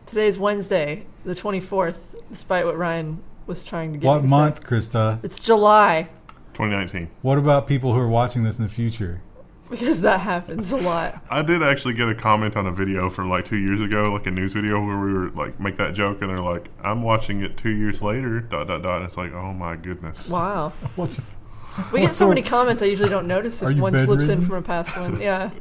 Today's Wednesday, the 24th, despite what Ryan was trying to get What me to month, say. Krista? It's July. 2019. What about people who are watching this in the future? Because that happens a lot. I did actually get a comment on a video from like 2 years ago, like a news video where we were like make that joke, and they're like, "I'm watching it 2 years later." ... And it's like, oh my goodness. Wow. What's We get so many comments I usually don't notice Are if you one slips in bedridden? from a past one. Yeah.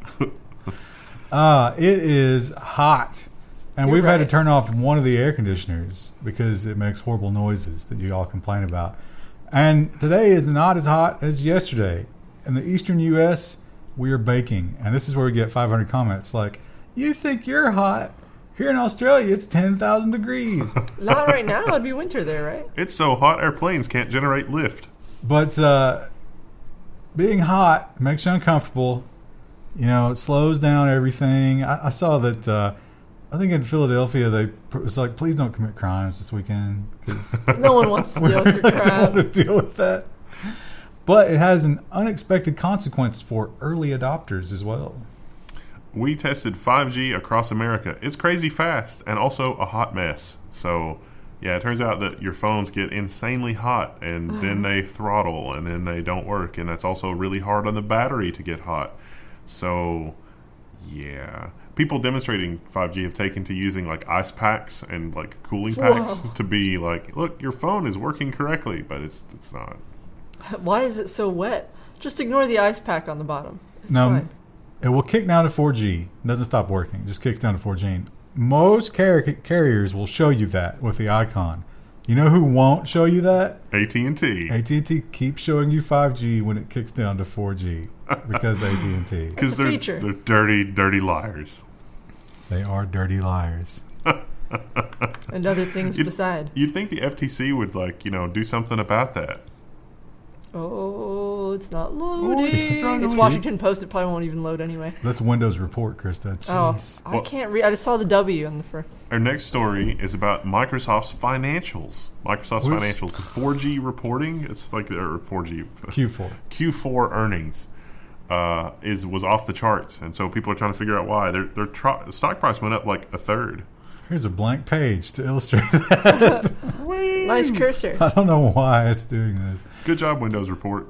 It is hot. And You're we've had to right. turn off one of the air conditioners because it makes horrible noises that you all complain about. And today is not as hot as yesterday. In the eastern U.S., we are baking. And this is where we get 500 comments like, you think you're hot. Here in Australia, it's 10,000 degrees. Not right now. It'd be winter there, right? It's so hot, airplanes can't generate lift. But being hot makes you uncomfortable. You know, it slows down everything. I saw that, I think in Philadelphia, it's like, please don't commit crimes this weekend because No one wants to we deal with really your don't want crap. to deal with that. But it has an unexpected consequence for early adopters as well. We tested 5G across America. It's crazy fast and also a hot mess. So, yeah, it turns out that your phones get insanely hot and then they throttle and then they don't work. And that's also really hard on the battery to get hot. So, yeah. People demonstrating 5G have taken to using like ice packs and like cooling packs Whoa. to be like, look, your phone is working correctly, but it's not. Why is it so wet? Just ignore the ice pack on the bottom. It's No, fine. it will kick down to 4G. It doesn't stop working. It just kicks down to 4G. Most carriers will show you that with the icon. You know who won't show you that? AT&T. AT&T keeps showing you 5G when it kicks down to 4G because AT&T. Because That's a feature. they're dirty, dirty liars. They are dirty liars. And other things beside. You'd think the FTC would do something about that. Oh, it's not it's loading. not It's loading. Washington Post. It probably won't even load anyway. That's Windows Report, Krista. Jeez. Oh, I can't read. I just saw the W on the front. Our next story is about Microsoft's financials. Microsoft's Which- financials, 4G reporting. It's like or 4G Q4. Q4 earnings was off the charts, and so people are trying to figure out why. The stock price went up like a third. Here's a blank page to illustrate that. Nice cursor. I don't know why it's doing this. Good job, Windows Report.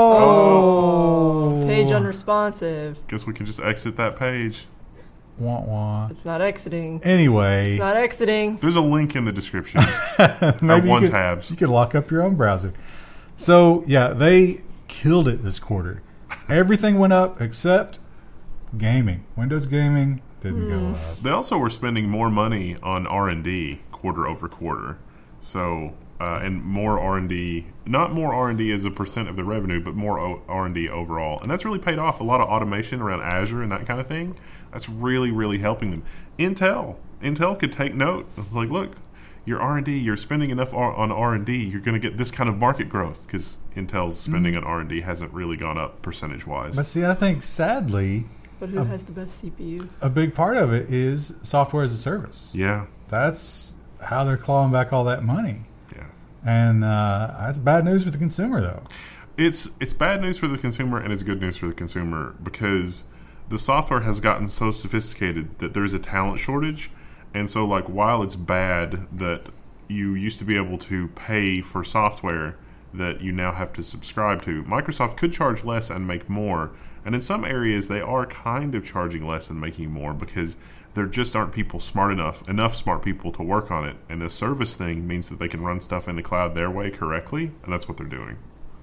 Oh. Page unresponsive. Guess we can just exit that page. Wah, wah. It's not exiting. Anyway. It's not exiting. There's a link in the description. Maybe one you could, tabs. You could lock up your own browser. So, yeah, they killed it this quarter. Everything went up except gaming. Windows gaming didn't go up. They also were spending more money on R&D quarter over quarter. So, and more R&D, not more R&D as a percent of the revenue, but more R&D overall. And that's really paid off. A lot of automation around Azure and that kind of thing. That's really, really helping them. Intel could take note. It's like, look, your R&D, you're spending enough on R&D, you're going to get this kind of market growth because Intel's spending on R&D hasn't really gone up percentage-wise. But see, I think, sadly, But who has the best CPU? a big part of it is software as a service. Yeah, That's how they're clawing back all that money. yeah. And that's bad news for the consumer, though. It's bad news for the consumer and it's good news for the consumer because the software has gotten so sophisticated that there's a talent shortage. And so, like, while it's bad that you used to be able to pay for software that you now have to subscribe to, Microsoft could charge less and make more. And in some areas, they are kind of charging less and making more because there just aren't people enough smart people to work on it. And the service thing means that they can run stuff in the cloud their way correctly, and that's what they're doing.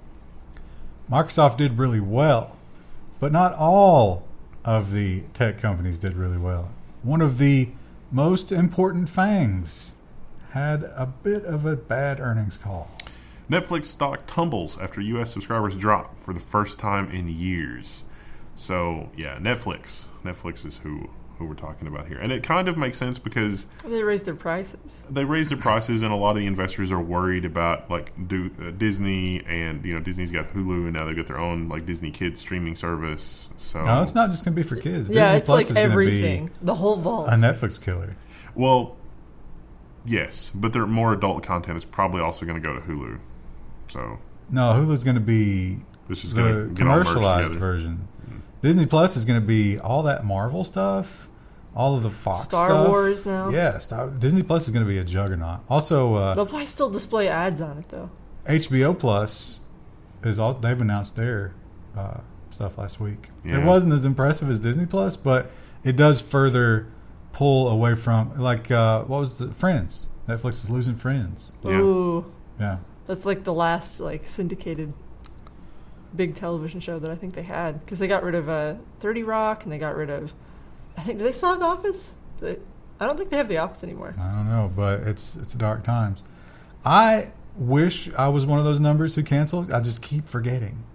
Microsoft did really well, but not all of the tech companies did really well. One of the most important FANGs had a bit of a bad earnings call. Netflix stock tumbles after U.S. subscribers drop for the first time in years. So, yeah, Netflix is who we're talking about here. And it kind of makes sense because They raised their prices. they raised their prices and a lot of the investors are worried about Disney and, Disney's got Hulu and now they've got their own Disney Kids streaming service. So, No, it's not just going to be for kids. Yeah, Disney it's Plus like is gonna everything. The whole vault. be a Netflix killer. well, yes, but their more adult content is probably also going to go to Hulu. So, No, Hulu's going to be this is going the to get all merged commercialized together. version. Disney Plus is going to be all that Marvel stuff, all of the Fox Star stuff. Wars now. Yeah, Disney Plus is going to be a juggernaut. Also, They'll probably still display ads on it though. HBO Plus is all they've announced their stuff last week. Yeah. It wasn't as impressive as Disney Plus, but it does further pull away from what was the Friends? Netflix is losing Friends. Yeah. Ooh, Yeah. that's like the last like syndicated big television show that I think they had, because they got rid of 30 Rock and they got rid of, I think, do they still have The Office? I don't think they have The Office anymore. I don't know, but it's dark times. I wish I was one of those numbers who canceled. I just keep forgetting.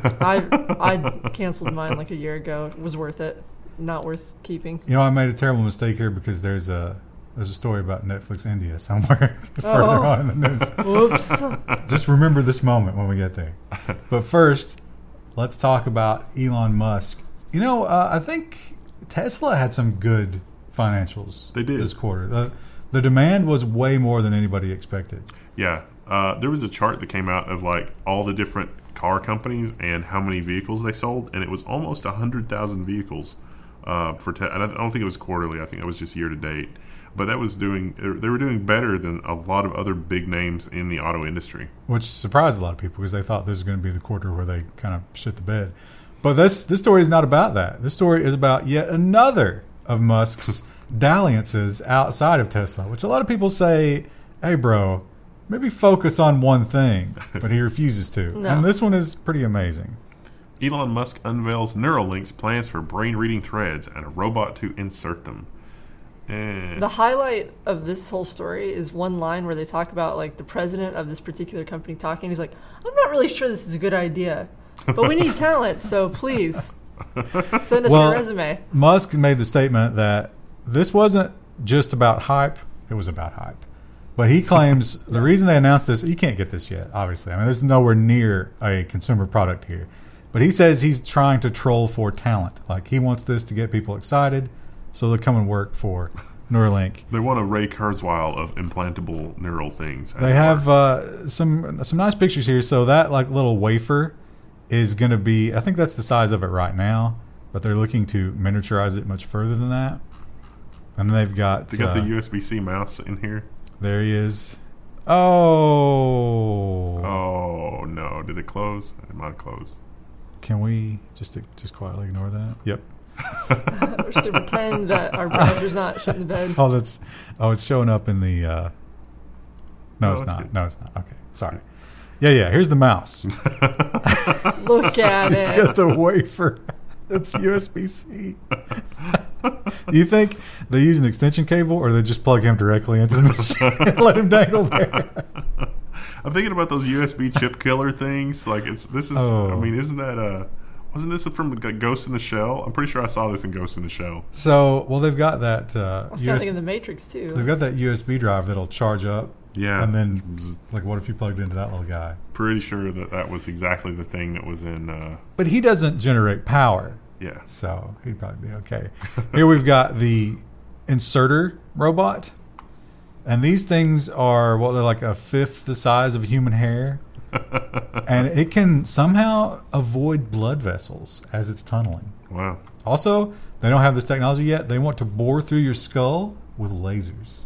I canceled mine like a year ago. It was worth it. Not worth keeping. You know, I made a terrible mistake here because there's a story about Netflix India somewhere further on in the news. Whoops. Just remember this moment when we get there. But first, let's talk about Elon Musk. You know, I think Tesla had some good financials. They did. This quarter. The demand was way more than anybody expected. Yeah. There was a chart that came out of like all the different car companies and how many vehicles they sold, and it was almost 100,000 vehicles for Tesla. And I don't think it was quarterly. I think it was just year to date. But that was they were doing better than a lot of other big names in the auto industry. Which surprised a lot of people because they thought this was going to be the quarter where they kind of shit the bed. But this story is not about that. This story is about yet another of Musk's dalliances outside of Tesla, which a lot of people say, hey, bro, maybe focus on one thing. But he refuses to. No. And this one is pretty amazing. Elon Musk unveils Neuralink's plans for brain-reading threads and a robot to insert them. The highlight of this whole story is one line where they talk about like the president of this particular company talking. He's like, I'm not really sure this is a good idea, but we need talent, so please send us your resume. Musk made the statement that this wasn't just about hype, it was about hype. But he claims the reason they announced this, you can't get this yet, obviously. I mean, there's nowhere near a consumer product here. But he says he's trying to troll for talent. Like, he wants this to get people excited, so they'll come and work for Neuralink. They want a Ray Kurzweil of implantable neural things. They have some nice pictures here. So that like little wafer is going to be, I think that's the size of it right now, but they're looking to miniaturize it much further than that. And they've got the USB-C mouse in here. There he is. Oh. Oh no! Did it close? It might have closed. Can we just quietly ignore that? Yep. We're just gonna pretend that our browser's not shitting the bed. It's showing up in the. No, it's not. good. No, it's not. Okay, sorry. Yeah. Here's the mouse. Look at It's it. got the wafer. That's USB-C. You think they use an extension cable, or they just plug him directly into the machine and let him dangle there? I'm thinking about those USB chip killer things. Like Oh. I mean, isn't that wasn't this from Ghost in the Shell? I'm pretty sure I saw this in Ghost in the Shell. So, well, they've got that I was kind of thinking the Matrix too. they've got that USB drive that'll charge up. Yeah. And then, like, what if you plugged into that little guy? Pretty sure that was exactly the thing that was in. But he doesn't generate power, Yeah. so he'd probably be okay. Here we've got the inserter robot. And these things are, they're like a fifth the size of human hair. And it can somehow avoid blood vessels as it's tunneling. Wow. Also, they don't have this technology yet. They want to bore through your skull with lasers.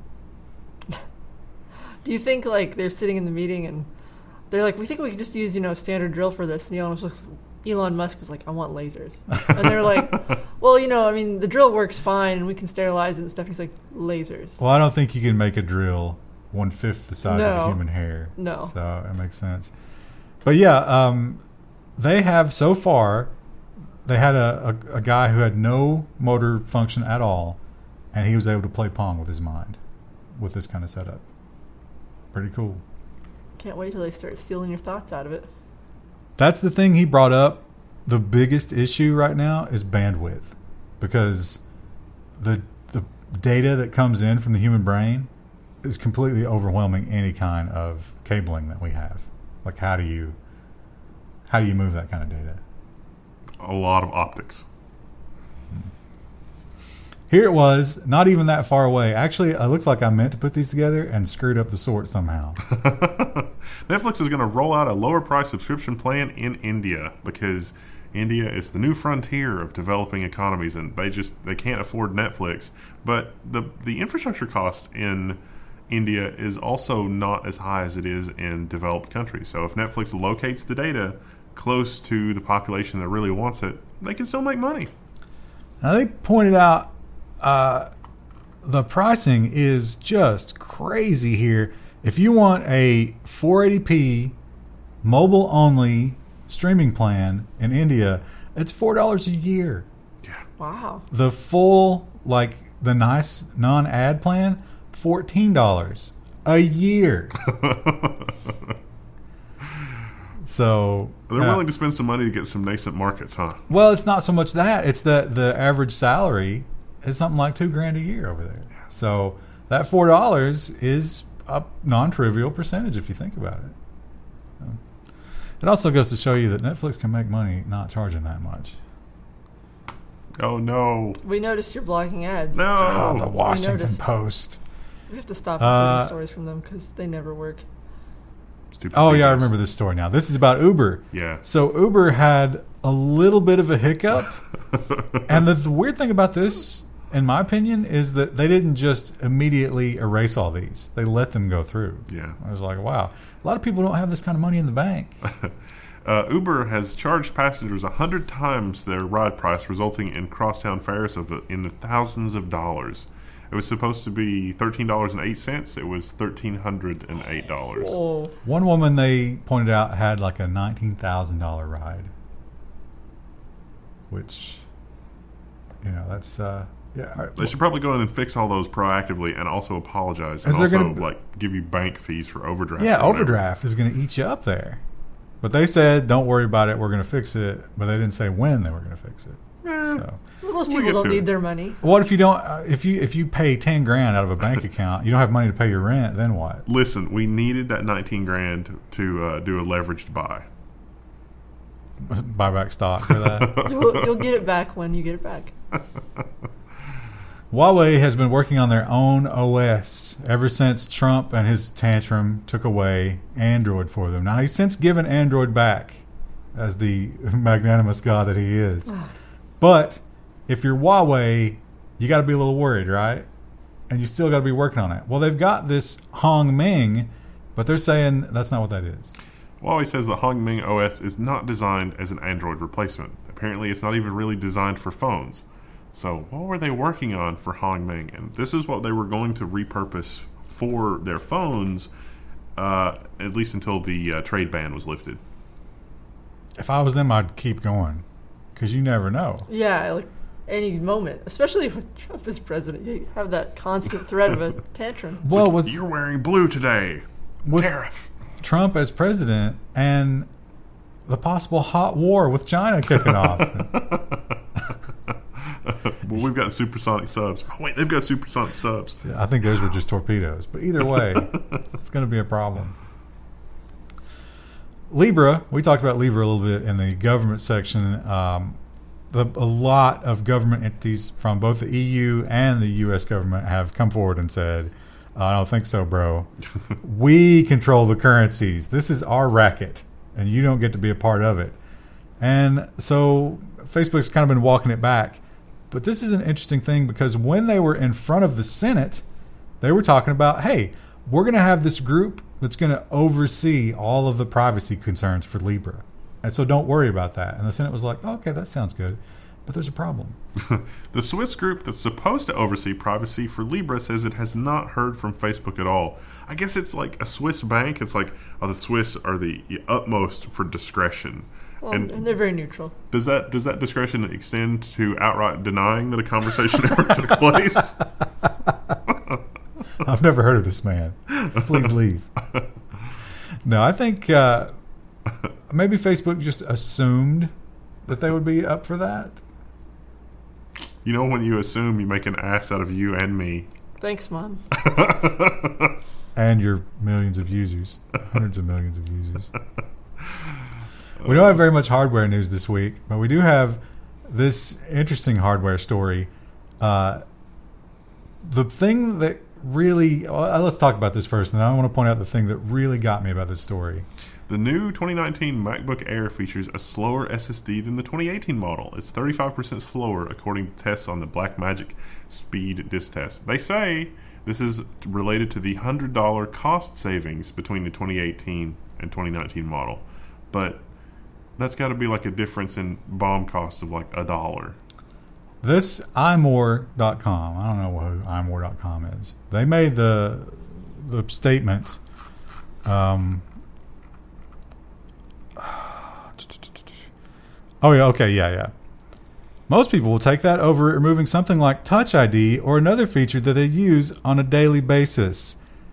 Do you think like they're sitting in the meeting and they're like, we think we could just use standard drill for this? And Elon Musk was like, I want lasers. And they're like, well, I mean, the drill works fine and we can sterilize it and stuff. He's like, lasers. Well, I don't think you can make a drill 1/5 the size of No. a human hair. No. So it makes sense. But yeah, they have so far, they had a guy who had no motor function at all, and he was able to play Pong with his mind with this kind of setup. Pretty cool. Can't wait till they start stealing your thoughts out of it. That's the thing he brought up. The biggest issue right now is bandwidth, because the data that comes in from the human brain is completely overwhelming any kind of cabling that we have. Like, how do you move that kind of data? A lot of optics. Here it was, not even that far away. Actually, it looks like I meant to put these together and screwed up the sort somehow. Netflix is going to roll out a lower price subscription plan in India because India is the new frontier of developing economies, and they can't afford Netflix. But the infrastructure costs in India is also not as high as it is in developed countries. So if Netflix locates the data close to the population that really wants it, they can still make money. Now they pointed out the pricing is just crazy here. If you want a 480p mobile only streaming plan in India, it's $4 a year. Yeah. Wow. The full, like the nice non-ad plan, $14 a year. So They're willing to spend some money to get some nascent markets, huh? well, it's not so much that; it's that the average salary is something like $2,000 a year over there. So that $4 is a non-trivial percentage if you think about it. It also goes to show you that Netflix can make money not charging that much. Oh, no. We noticed you're blocking ads. No. Oh, the Washington noticed. Post. We have to stop including stories from them because they never work. Stupid Oh, yeah, I bezos. remember this story now. This is about Uber. Yeah. So Uber had a little bit of a hiccup. And the weird thing about this, in my opinion, is that they didn't just immediately erase all these. They let them go through. Yeah. I was like, wow. A lot of people don't have this kind of money in the bank. Uber has charged passengers 100 times their ride price, resulting in crosstown fares in the thousands of dollars. It was supposed to be $13.08. It was $1,308. Oh, One woman they pointed out had like a $19,000 ride, which, that's yeah. They should probably go in and fix all those proactively, and also apologize, and Is there also gonna- give you bank fees for overdraft. Yeah, or whatever. overdraft is going to eat you up there. But they said, don't worry about it, we're going to fix it. But they didn't say when they were going to fix it. So, well, those We'll people get don't to need it. their money. what if you don't? If you pay $10,000 out of a bank account, you don't have money to pay your rent. Then what? Listen, we needed that $19,000 to do a leveraged buy. Buy back stock for that. You'll get it back when you get it back. Huawei has been working on their own OS ever since Trump and his tantrum took away Android for them. Now, he's since given Android back as the magnanimous God that he is. But if you're Huawei, you got to be a little worried, right? And you still got to be working on it. Well, they've got this Hongming, but they're saying that's not what that is. Huawei says the Hongming OS is not designed as an Android replacement. Apparently, it's not even really designed for phones. So, what were they working on for Hongming? And this is what they were going to repurpose for their phones, at least until the trade ban was lifted. If I was them, I'd keep going because you never know. Yeah, like any moment, especially with Trump as president, you have that constant threat of a tantrum. Well, Like, with you're wearing blue today. Tariff. Trump as president and the possible hot war with China kicking off. Well, we've got supersonic subs. Oh, wait, they've got supersonic subs. I think those were just torpedoes. But either way, it's going to be a problem. Libra, we talked about Libra a little bit in the government section. A lot of government entities from both the EU and the U.S. government have come forward and said, I don't think so, bro. We control the currencies. This is our racket, and you don't get to be a part of it. And so Facebook's kind of been walking it back. But this is an interesting thing because when they were in front of the Senate, they were talking about, hey, we're going to have this group that's going to oversee all of the privacy concerns for Libra. And so don't worry about that. And the Senate was like, oh, okay, that sounds good. But there's a problem. The Swiss group that's supposed to oversee privacy for Libra says it has not heard from Facebook at all. I guess it's like a Swiss bank. It's like, the Swiss are the utmost for discretion. Well, and they're very neutral. Does that discretion extend to outright denying that a conversation ever took place? I've never heard of this man. Please leave. No, I think maybe Facebook just assumed that they would be up for that. You know, when you assume, you make an ass out of you and me. Thanks, Mom. And your millions of users. Hundreds of millions of users. We don't have very much hardware news this week, but we do have this interesting hardware story. The thing that really... let's talk about this first, and then I want to point out the thing that really got me about this story. The new 2019 MacBook Air features a slower SSD than the 2018 model. It's 35% slower, according to tests on the Blackmagic speed disk test. They say this is related to the $100 cost savings between the 2018 and 2019 model. But that's got to be like a difference in BOM cost of like $1. This iMore.com, I don't know who iMore.com is. They made the statement. Oh, yeah, okay, yeah. Most people will take that over removing something like Touch ID or another feature that they use on a daily basis.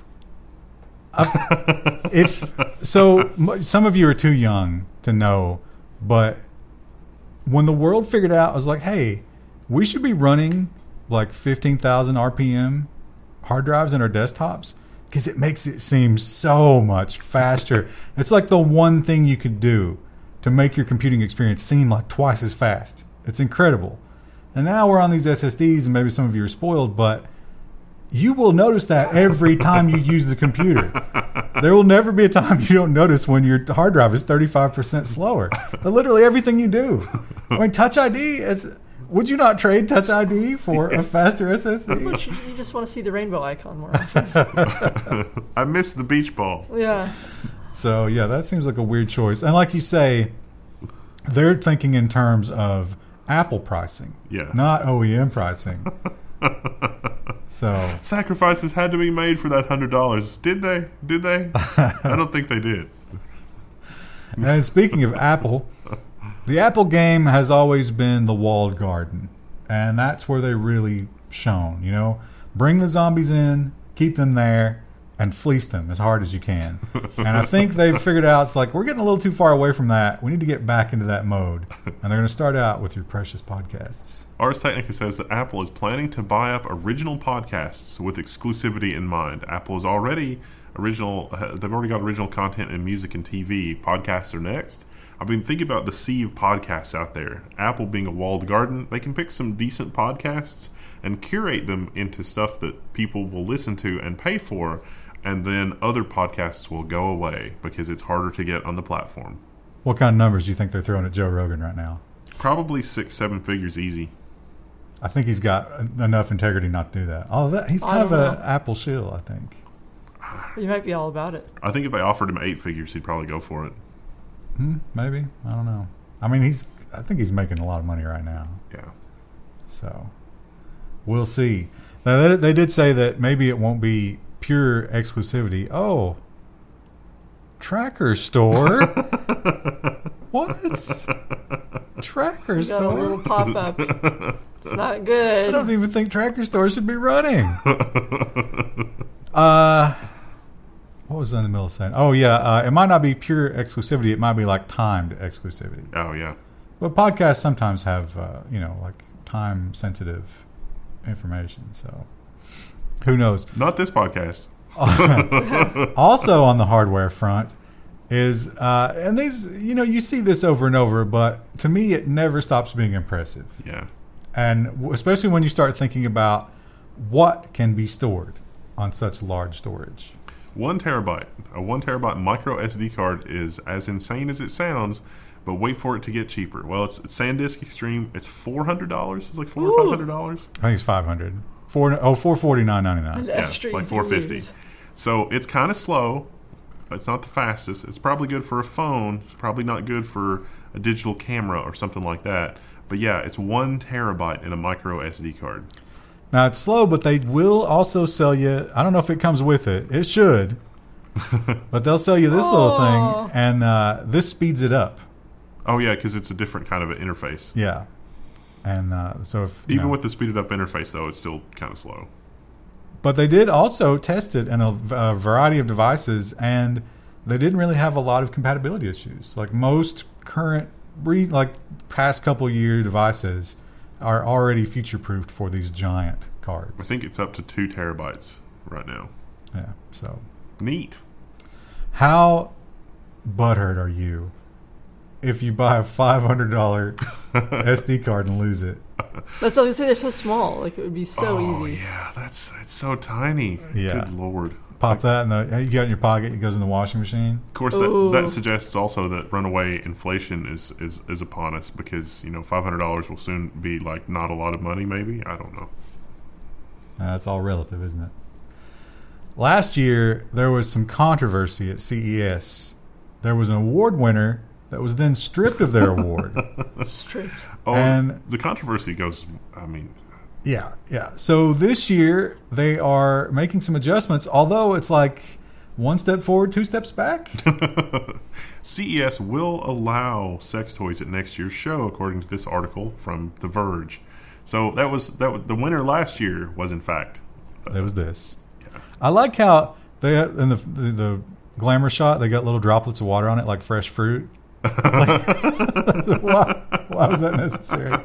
Some of you are too young to know, but when the world figured out, I was like, hey, we should be running like 15,000 RPM hard drives in our desktops because it makes it seem so much faster. It's like the one thing you could do to make your computing experience seem like twice as fast. It's incredible. And now we're on these SSDs, and maybe some of you are spoiled, but you will notice that every time you use the computer. There will never be a time you don't notice when your hard drive is 35% slower. Literally everything you do. I mean, Touch ID is... Would you not trade Touch ID for a faster SSD? You just want to see the rainbow icon more often. I missed the beach ball. Yeah. So, yeah, that seems like a weird choice. And like you say, they're thinking in terms of Apple pricing, not OEM pricing. So sacrifices had to be made for that $100. Did they? I don't think they did. And speaking of Apple, the Apple game has always been the walled garden, and that's where they really shone. You know, bring the zombies in, keep them there, and fleece them as hard as you can. And I think they've figured out, it's like, we're getting a little too far away from that. We need to get back into that mode. And they're going to start out with your precious podcasts. Ars Technica says that Apple is planning to buy up original podcasts with exclusivity in mind. Apple is already original. They've already got original content in music and TV. Podcasts are next. I've been thinking about the sea of podcasts out there. Apple being a walled garden, they can pick some decent podcasts and curate them into stuff that people will listen to and pay for, and then other podcasts will go away because it's harder to get on the platform. What kind of numbers do you think they're throwing at Joe Rogan right now? Probably 6-7 figures easy. I think he's got enough integrity not to do that. He's kind of an Apple shill, I think. You might be all about it. I think if they offered him 8 figures, he'd probably go for it. Maybe. I don't know. I mean, I think he's making a lot of money right now. Yeah. So, we'll see. Now, they did say that maybe it won't be pure exclusivity. Oh, Tracker Store? What? Tracker Store? Got a little pop-up. It's not good. I don't even think Tracker Store should be running. What was I in the middle of saying? Oh, yeah. It might not be pure exclusivity. It might be like timed exclusivity. Oh, yeah. But podcasts sometimes have, like time-sensitive information. So, who knows? Not this podcast. Also on the hardware front is, and these, you see this over and over, but to me, it never stops being impressive. Yeah. And especially when you start thinking about what can be stored on such large storage. 1 terabyte. A 1 terabyte micro SD card is as insane as it sounds, but wait for it to get cheaper. Well, it's SanDisk Extreme. It's $400. It's like $400 or $500. I think it's $500. $449.99. Yeah, like $450. So it's kind of slow. It's not the fastest. It's probably good for a phone. It's probably not good for a digital camera or something like that. But yeah, it's 1 terabyte in a micro SD card. Now, it's slow, but they will also sell you, I don't know if it comes with it. It should. But they'll sell you this little thing, and this speeds it up. Oh, yeah, because it's a different kind of an interface. Yeah. And so if... Even with the speeded up interface, though, it's still kind of slow. But they did also test it in a variety of devices, and they didn't really have a lot of compatibility issues. Like most current, past couple year devices are already future-proofed for these giant cards. I think it's up to 2 terabytes right now. Yeah, so... Neat. How butthurt are you if you buy a $500 SD card and lose it? That's what I was going to say. They're so small. Like, it would be so easy. Oh, yeah. It's so tiny. Yeah. Good Lord. Pop that, and you got it in your pocket. It goes in the washing machine. Of course, that suggests also that runaway inflation is upon us because $500 will soon be like not a lot of money. Maybe, I don't know. That's all relative, isn't it? Last year there was some controversy at CES. There was an award winner that was then stripped of their award. Stripped. Oh, and the controversy goes. I mean. Yeah. So this year they are making some adjustments, although it's like one step forward, two steps back. CES will allow sex toys at next year's show, according to this article from The Verge. So that was the winner last year was in fact. It was this. Yeah. I like how they in the glamour shot they got little droplets of water on it like fresh fruit. Why was that necessary?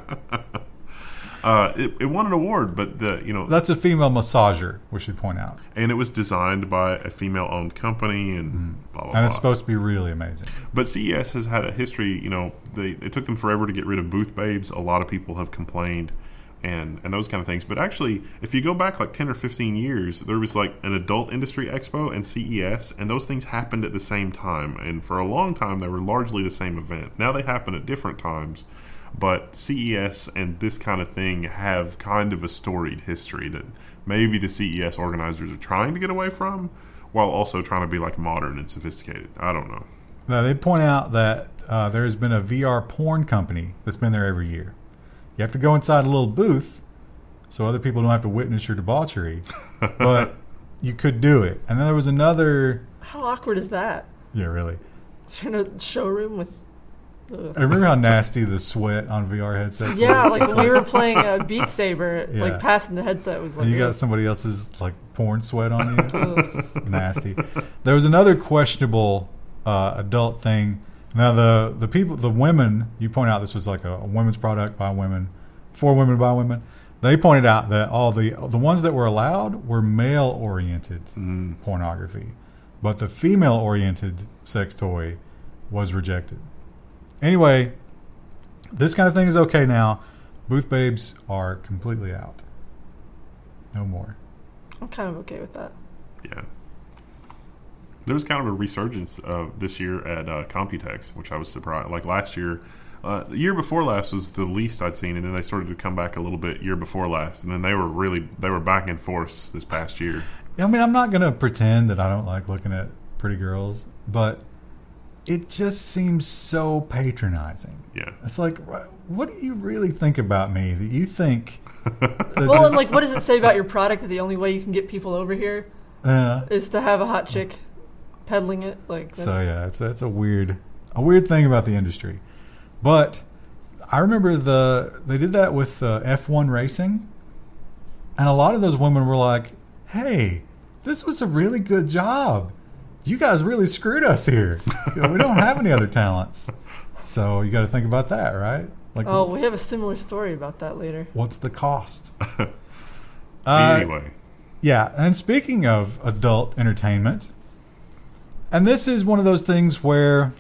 It won an award, but that's a female massager. We should point out, and it was designed by a female-owned company, and blah blah. And it's blah. supposed to be really amazing. But CES has had a history. It took them forever to get rid of booth babes. A lot of people have complained, and those kind of things. But actually, if you go back like 10 or 15 years, there was like an adult industry expo and CES, and those things happened at the same time. And for a long time, they were largely the same event. Now they happen at different times. But CES and this kind of thing have kind of a storied history that maybe the CES organizers are trying to get away from, while also trying to be like modern and sophisticated. I don't know. Now, they point out that there has been a VR porn company that's been there every year. You have to go inside a little booth so other people don't have to witness your debauchery, but you could do it. And then there was another... How awkward is that? Yeah, really. In a showroom with... I remember how nasty the sweat on VR headsets Yeah, was. like when we were playing Beat Saber, Yeah. like passing the headset was like... And you got somebody else's like porn sweat on you. Nasty. There was another questionable adult thing. Now the women, you point out this was like a women's product by women, for women by women. They pointed out that all the ones that were allowed were male oriented pornography, but the female oriented sex toy was rejected. Anyway, this kind of thing is okay now. Booth babes are completely out. No more. I'm kind of okay with that. Yeah. There was kind of a resurgence this year at Computex, which I was surprised. Like last year, the year before last was the least I'd seen, and then they started to come back a little bit year before last, and then they were back in force this past year. I mean, I'm not going to pretend that I don't like looking at pretty girls, but it just seems so patronizing. Yeah. It's like, what do you really think about me that you think... Well, and like, what does it say about your product that the only way you can get people over here is to have a hot chick peddling it? Like, that's... So yeah, it's a weird thing about the industry. But I remember they did that with F1 racing, and a lot of those women were like, "Hey, this was a really good job. You guys really screwed us here. We don't have any other talents." So you got to think about that, right? Like, we have a similar story about that later. What's the cost? Anyway. Yeah, and speaking of adult entertainment, and this is one of those things where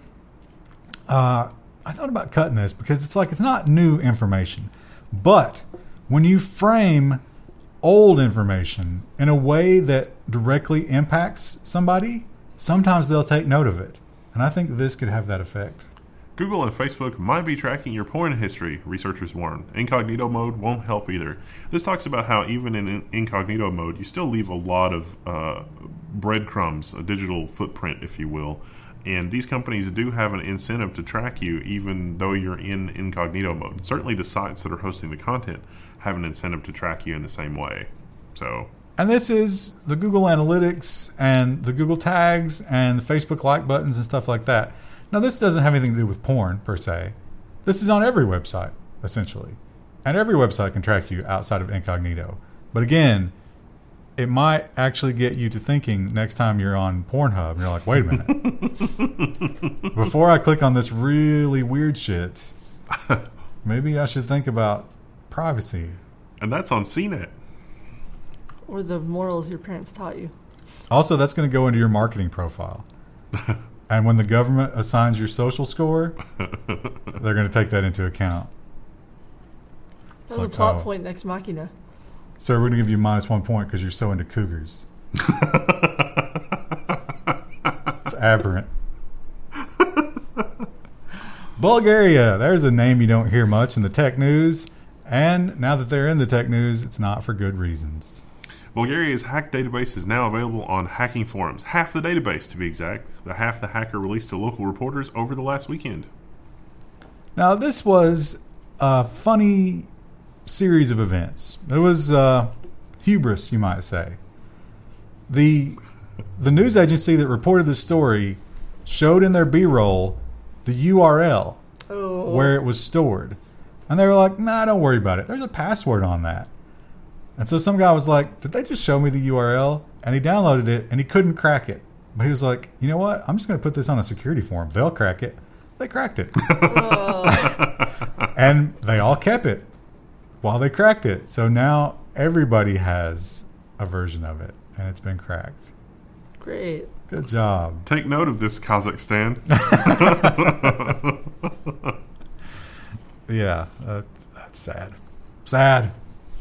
I thought about cutting this because it's not new information. But when you frame old information in a way that directly impacts somebody, sometimes they'll take note of it. And I think this could have that effect. Google and Facebook might be tracking your porn history, researchers warn. Incognito mode won't help either. This talks about how even in incognito mode, you still leave a lot of breadcrumbs, a digital footprint, if you will. And these companies do have an incentive to track you even though you're in incognito mode. Certainly the sites that are hosting the content have an incentive to track you in the same way. And this is the Google Analytics and the Google Tags and the Facebook like buttons and stuff like that. Now, this doesn't have anything to do with porn, per se. This is on every website, essentially. And every website can track you outside of incognito. But again, it might actually get you to thinking next time you're on Pornhub, and you're like, wait a minute. Before I click on this really weird shit, maybe I should think about privacy. And that's on CNET. Or the morals your parents taught you. Also, that's going to go into your marketing profile. And when the government assigns your social score, they're going to take that into account. That was a plot point next Machina. Sir, we're going to give you -1 point because you're so into cougars. aberrant. Bulgaria. There's a name you don't hear much in the tech news. And now that they're in the tech news, it's not for good reasons. Bulgaria's hacked database is now available on hacking forums. Half the database, to be exact. The half the hacker released to local reporters over the last weekend. Now, this was a funny series of events. It was hubris, you might say. The news agency that reported the story showed in their B-roll the URL where it was stored. And they were like, nah, don't worry about it. There's a password on that. And so some guy was like, did they just show me the URL? And he downloaded it, and he couldn't crack it. But he was like, you know what? I'm just going to put this on a security forum. They'll crack it. They cracked it. And they all kept it while they cracked it. So now everybody has a version of it, and it's been cracked. Great. Good job. Take note of this, Kazakhstan. Yeah, that's sad. Sad.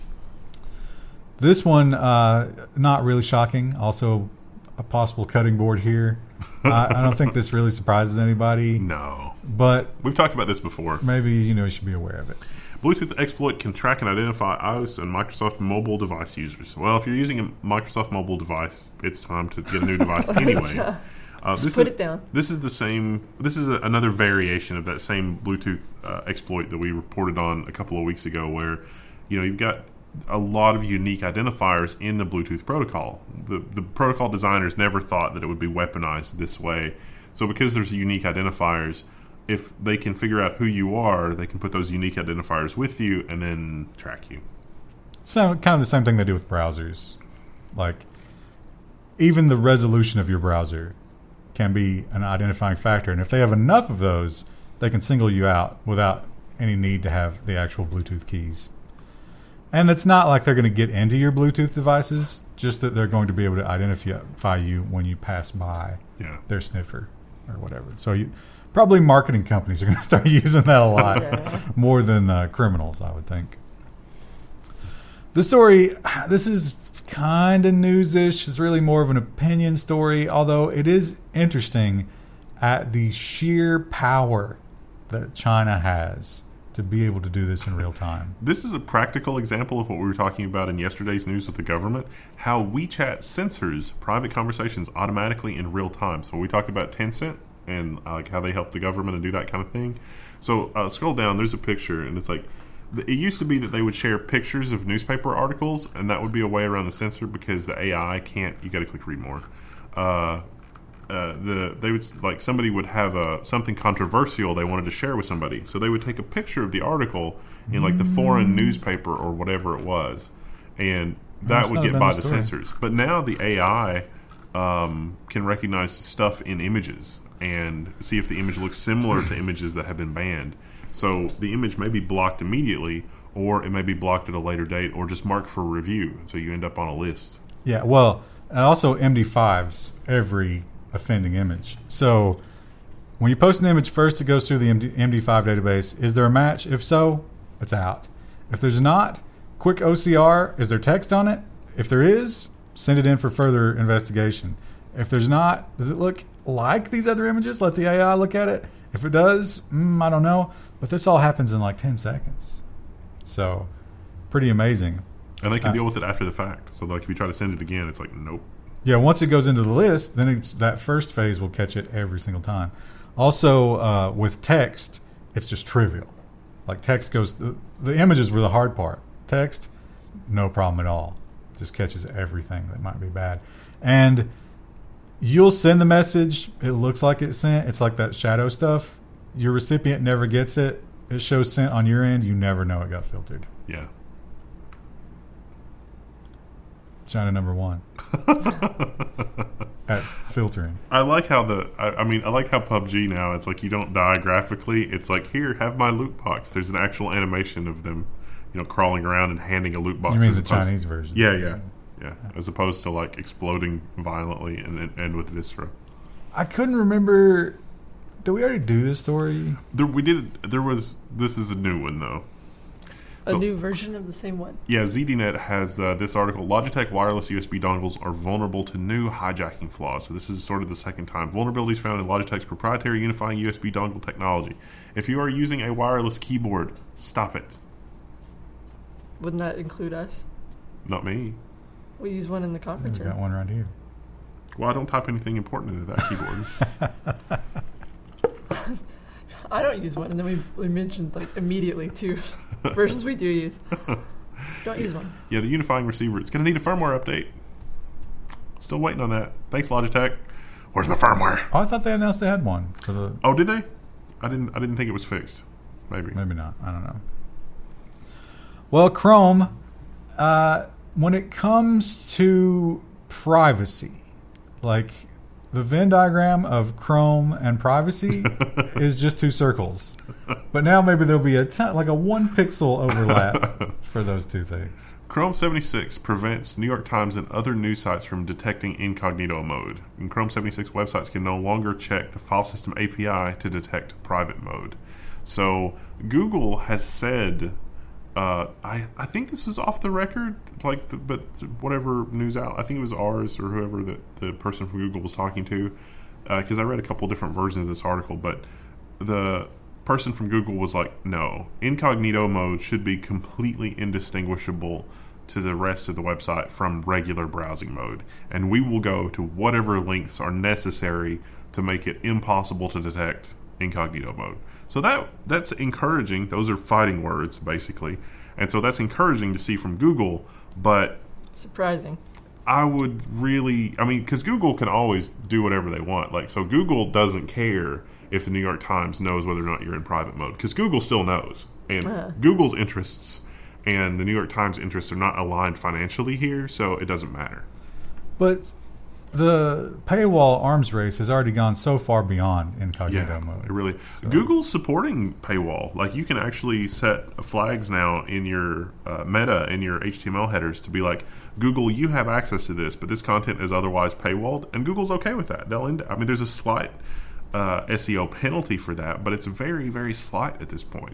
This one, not really shocking. Also, a possible cutting board here. I don't think this really surprises anybody. No. But we've talked about this before. Maybe you should be aware of it. Bluetooth exploit can track and identify iOS and Microsoft mobile device users. Well, if you're using a Microsoft mobile device, it's time to get a new device anyway. Just put it down. This is the same. This is another variation of that same Bluetooth exploit that we reported on a couple of weeks ago, where you've got a lot of unique identifiers in the Bluetooth protocol. The protocol designers never thought that it would be weaponized this way. So because there's unique identifiers, if they can figure out who you are, they can put those unique identifiers with you and then track you. So kind of the same thing they do with browsers. Like, even the resolution of your browser can be an identifying factor. And if they have enough of those, they can single you out without any need to have the actual Bluetooth keys. And it's not like they're going to get into your Bluetooth devices, just that they're going to be able to identify you when you pass by their sniffer or whatever. So probably marketing companies are going to start using that a lot more than criminals, I would think. The story, this is kind of news-ish. It's really more of an opinion story, although it is interesting at the sheer power that China has to be able to do this in real time. This is a practical example of what we were talking about in yesterday's news with the government, how WeChat censors private conversations automatically in real time. So we talked about Tencent and how they help the government and do that kind of thing. So scroll down, there's a picture, and it's like, it used to be that they would share pictures of newspaper articles, and that would be a way around the censor because the AI can't. You got to click read more. They would like somebody would have something controversial they wanted to share with somebody, so they would take a picture of the article in like the foreign newspaper or whatever it was, and that would get by the censors. But now the AI can recognize stuff in images and see if the image looks similar to images that have been banned. So the image may be blocked immediately, or it may be blocked at a later date, or just marked for review. So you end up on a list. Yeah, well, and also MD5s every offending image. So when you post an image first, it goes through the MD5 database. Is there a match? If so, it's out. If there's not, quick OCR. Is there text on it? If there is, send it in for further investigation. If there's not, does it look like these other images? Let the AI look at it. If it does, I don't know. But this all happens in like 10 seconds. So, pretty amazing. And they can deal with it after the fact. So, like, if you try to send it again, it's like, nope. Yeah, once it goes into the list, then that first phase will catch it every single time. Also, with text, it's just trivial. Like, text goes... The images were the hard part. Text, no problem at all. Just catches everything that might be bad. And you'll send the message. It looks like it's sent. It's like that shadow stuff. Your recipient never gets it. It shows sent on your end. You never know it got filtered. Yeah. China number one at filtering. I like how I like how PUBG now, it's like you don't die graphically. It's like, here, have my loot box. There's an actual animation of them, crawling around and handing a loot box. You mean the Chinese version? Yeah. As opposed to like exploding violently and end with Viscera. I couldn't remember. Did we already do this story? This is a new one though. So- new version of the same one. Yeah, ZDNet has this article. Logitech wireless USB dongles are vulnerable to new hijacking flaws. So this is sort of the second time. Vulnerabilities found in Logitech's proprietary unifying USB dongle technology. If you are using a wireless keyboard, stop it. Wouldn't that include us? Not me. We use one in the conference We've got room. one right here. Well, I don't type anything important into that keyboard. I don't use one, and then we mentioned like immediately two versions we do use. Don't use one. Yeah, the unifying receiver. It's going to need a firmware update. Still waiting on that. Thanks, Logitech. Where's my firmware? Oh, I thought they announced they had one for the. Oh, did they? I didn't think it was fixed. Maybe. Maybe not. I don't know. Well, Chrome, when it comes to privacy, like the Venn diagram of Chrome and privacy is just two circles. But now maybe there'll be like a 1 pixel overlap for those two things. Chrome 76 prevents New York Times and other news sites from detecting incognito mode. And Chrome 76 websites can no longer check the file system API to detect private mode. So Google has said, I think this was off the record, but whatever news out, I think it was ours or whoever that the person from Google was talking to, because I read a couple different versions of this article, but the person from Google was like, no, incognito mode should be completely indistinguishable to the rest of the website from regular browsing mode, and we will go to whatever lengths are necessary to make it impossible to detect incognito mode. So that's encouraging. Those are fighting words, basically. And so that's encouraging to see from Google, but Surprising. I would really, because Google can always do whatever they want. Like, so Google doesn't care if the New York Times knows whether or not you're in private mode, because Google still knows. And Google's interests and the New York Times interests are not aligned financially here, so it doesn't matter. But the paywall arms race has already gone so far beyond incognito mode. It really. So- Google's supporting paywall. Like, you can actually set flags now in your meta, in your HTML headers, to be like, Google, you have access to this, but this content is otherwise paywalled, and Google's okay with that. There's a slight SEO penalty for that, but it's very, very slight at this point.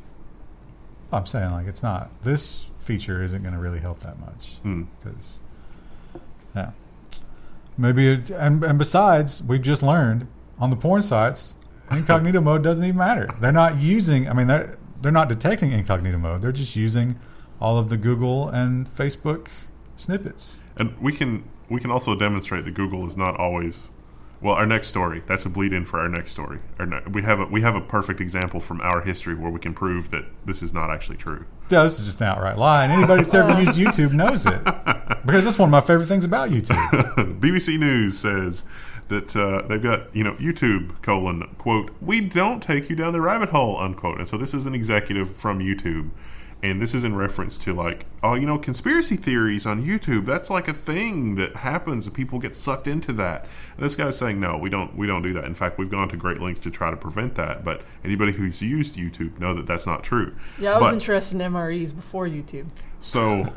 I'm saying, like, it's not. This feature isn't going to really help that much. Mm. Because, yeah. Maybe, and besides, we've just learned on the porn sites, incognito mode doesn't even matter. They're not using, they're not detecting incognito mode. They're just using all of the Google and Facebook snippets. And we can also demonstrate that Google is not always. Well, our next story. That's a bleed in for our next story. We have a perfect example from our history where we can prove that this is not actually true. Yeah, this is just an outright lie. And anybody that's ever used YouTube knows it. Because that's one of my favorite things about YouTube. BBC News says that they've got, YouTube, quote, we don't take you down the rabbit hole, unquote. And so this is an executive from YouTube. And this is in reference to, like, conspiracy theories on YouTube. That's like a thing that happens. People get sucked into that. And this guy's saying, no, we don't do that. In fact, we've gone to great lengths to try to prevent that. But anybody who's used YouTube know that that's not true. Yeah, I was interested in MREs before YouTube. So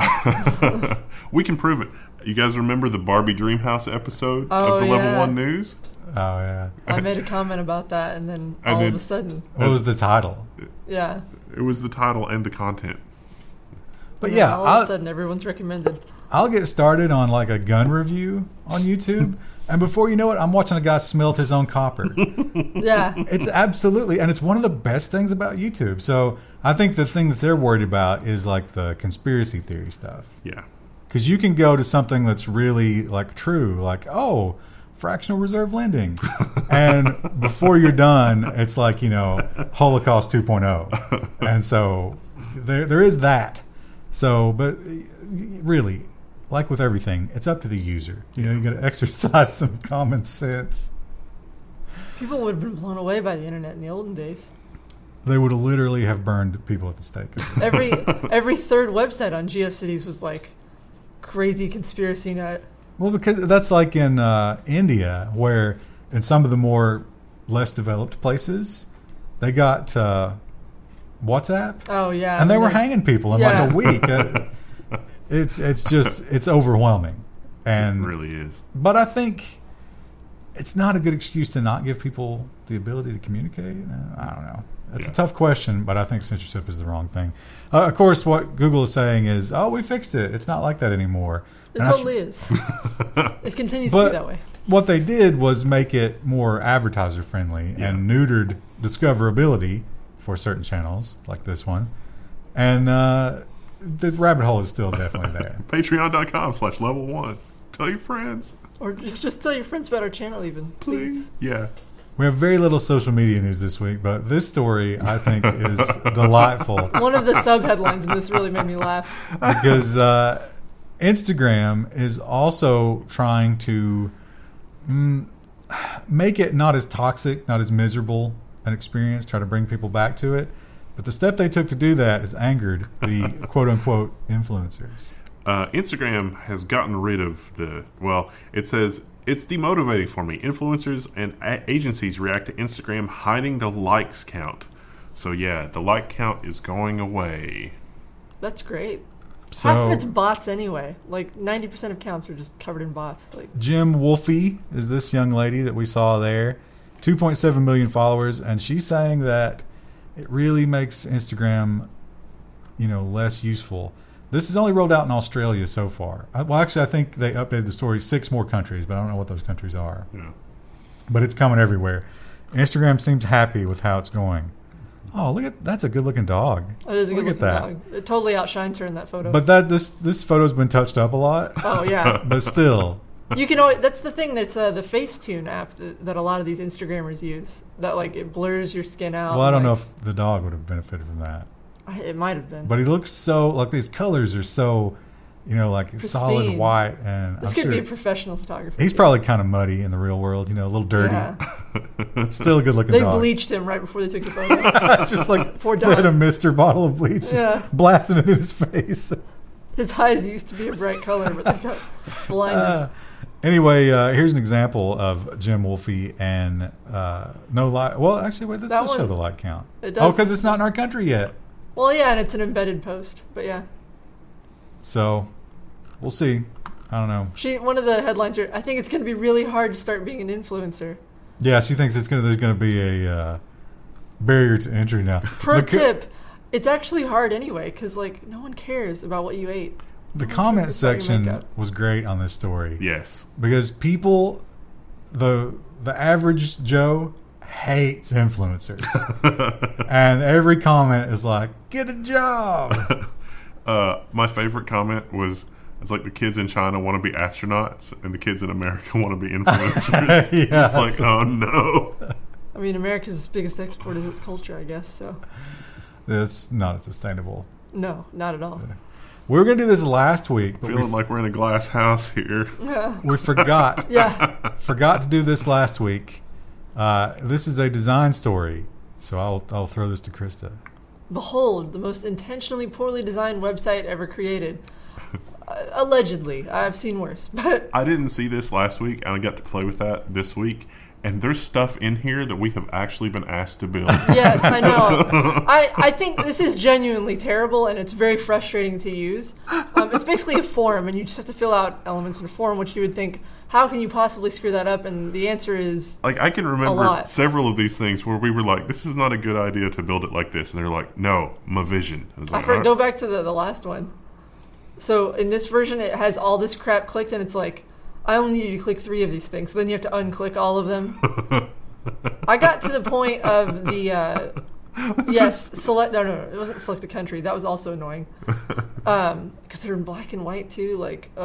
we can prove it. You guys remember the Barbie Dreamhouse episode of the Level 1 News? Oh, yeah. I made a comment about that, and then all of a sudden... What was the title? Yeah. It was the title and the content. But yeah, all of a sudden everyone's recommended. I'll get started on like a gun review on YouTube, and before you know it, I'm watching a guy smelt his own copper. Yeah. It's absolutely, and it's one of the best things about YouTube. So I think the thing that they're worried about is like the conspiracy theory stuff. Yeah. Because you can go to something that's really like true, like, oh, fractional reserve lending. And before you're done, it's like, Holocaust 2.0. And so there is that. So, but really, like with everything, it's up to the user. You got to exercise some common sense. People would have been blown away by the internet in the olden days. They would literally have burned people at the stake. Every third website on GeoCities was like crazy conspiracy nut. Well, because that's like in India, where in some of the more less developed places, they got WhatsApp. Oh yeah, and they were hanging people in like a week. It's overwhelming, and it really is. But I think it's not a good excuse to not give people the ability to communicate. I don't know. That's a tough question, but I think censorship is the wrong thing. Of course, what Google is saying is, oh, we fixed it. It's not like that anymore. It totally is. It continues to be that way. What they did was make it more advertiser friendly and neutered discoverability for certain channels like this one. And the rabbit hole is still definitely there. Patreon.com/level1. Tell your friends. Or just tell your friends about our channel even, please. Yeah. We have very little social media news this week, but this story, I think, is delightful. One of the sub-headlines in this really made me laugh. Because Instagram is also trying to make it not as toxic, not as miserable an experience, try to bring people back to it. But the step they took to do that has angered the quote-unquote influencers. Instagram has gotten rid of it says, it's demotivating for me. Influencers and agencies react to Instagram hiding the likes count. So, yeah, the like count is going away. That's great. So, half of it's bots anyway. Like 90% of accounts are just covered in bots. Like Jim Wolfe is this young lady that we saw there. 2.7 million followers. And she's saying that it really makes Instagram, less useful. This is only rolled out in Australia so far. Well, actually, I think they updated the story 6 more countries, but I don't know what those countries are. Yeah. But it's coming everywhere. Instagram seems happy with how it's going. Oh, that's a good-looking dog. It is a good-looking dog. It totally outshines her in that photo. But this photo's been touched up a lot. Oh, yeah. But still. You can always, that's the thing, that's the Facetune app that a lot of these Instagrammers use. That, it blurs your skin out. Well, I don't know if the dog would have benefited from that. It might have been. But he looks so, these colors are so, pristine. Solid white. And this could be a professional photographer. He's probably kind of muddy in the real world, a little dirty. Yeah. Still a good looking dog. They bleached him right before they took the photo. Just put a Mr. bottle of bleach, just blasting it in his face. His eyes used to be a bright color, but they got blinded. Anyway, here's an example of Jim Wolfe and no light. Well, actually, wait, this does show the light count. It does. Oh, because it's not in our country yet. Well, yeah, and it's an embedded post, but yeah. So, we'll see. I don't know. One of the headlines here, I think it's going to be really hard to start being an influencer. Yeah, she thinks there's going to be a barrier to entry now. Pro tip, it's actually hard anyway, because, no one cares about what you ate. The comment section was great on this story. Yes. Because people, the average Joe hates influencers. And every comment is like, get a job. My favorite comment was, it's like the kids in China want to be astronauts and the kids in America want to be influencers. Yeah, it's like, oh no. I mean, America's biggest export is its culture, I guess, so. That's not sustainable. No, not at all. We were going to do this last week. But Feeling like we're in a glass house here. Yeah. We forgot. Yeah. Forgot to do this last week. This is a design story, so I'll throw this to Krista. Behold, the most intentionally poorly designed website ever created. Allegedly. I've seen worse. But I didn't see this last week, and I got to play with that this week. And there's stuff in here that we have actually been asked to build. Yes, I know. I think this is genuinely terrible, and it's very frustrating to use. It's basically a form, and you just have to fill out elements in a form, which you would think, how can you possibly screw that up? And the answer is I can remember several of these things where we were like, this is not a good idea to build it like this. And they're like, no, my vision. Go back to the last one. So in this version, it has all this crap clicked, and it's like, I only need you to click 3 of these things. So then you have to unclick all of them. I got to the point of the select. No, it wasn't select the country. That was also annoying. Because they're in black and white too.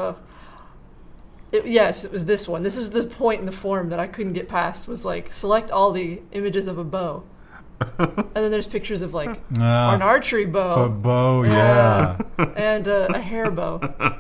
Yes, it was this one. This is the point in the form that I couldn't get past. Was select all the images of a bow. And then there's pictures of an archery bow. A bow, yeah. And a hair bow.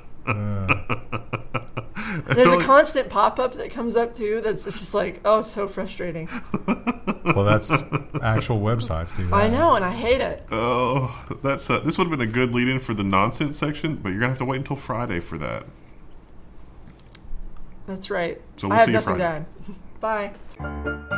There's a constant pop-up that comes up too that's just so frustrating. Well, that's actual websites too. I know, and I hate it. Oh, that's this would have been a good lead-in for the nonsense section, but you're gonna have to wait until Friday for that. That's right. So we'll see you I have nothing Friday. to add. Bye.